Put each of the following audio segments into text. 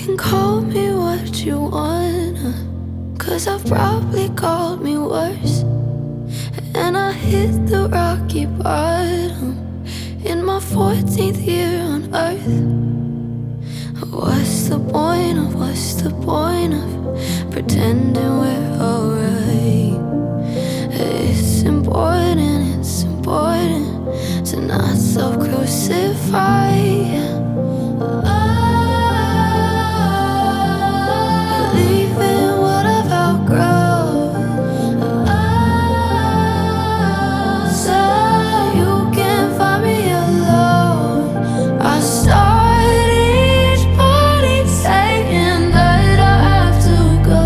can call me what you wanna, 'cause I've probably called me worse. And I hit the rocky bottom in my 14th year on earth. What's the point of pretending we're alright? It's important to not self-crucify. Leaving what I've outgrown, so you can find me alone. I start each party saying that I have to go.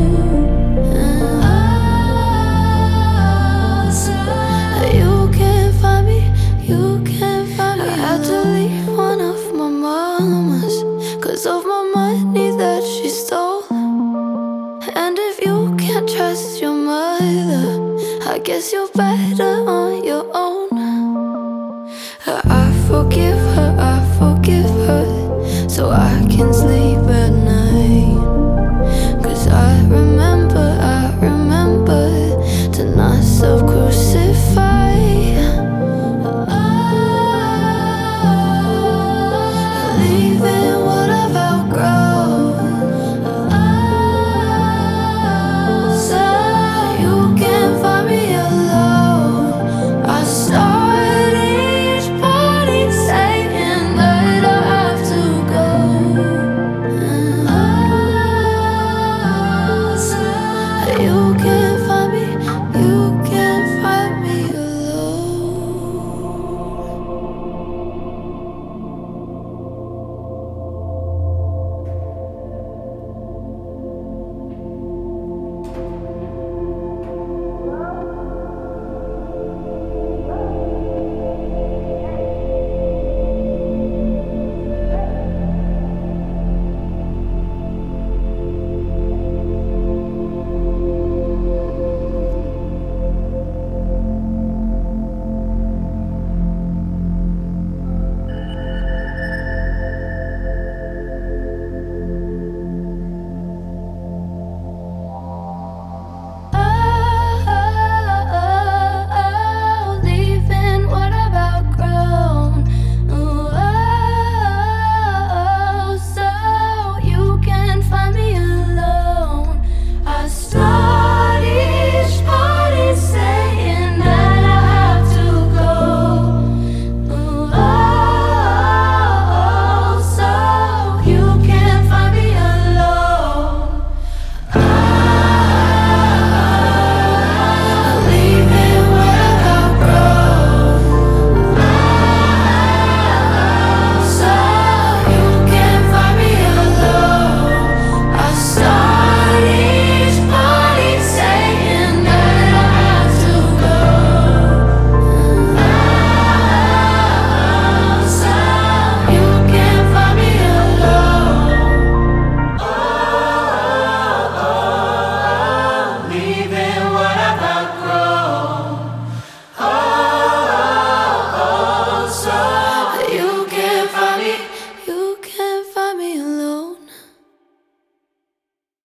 So you can find me, I had to leave one of my mamas 'cause of my money that she stole. And if you can't trust your mother, I guess you're better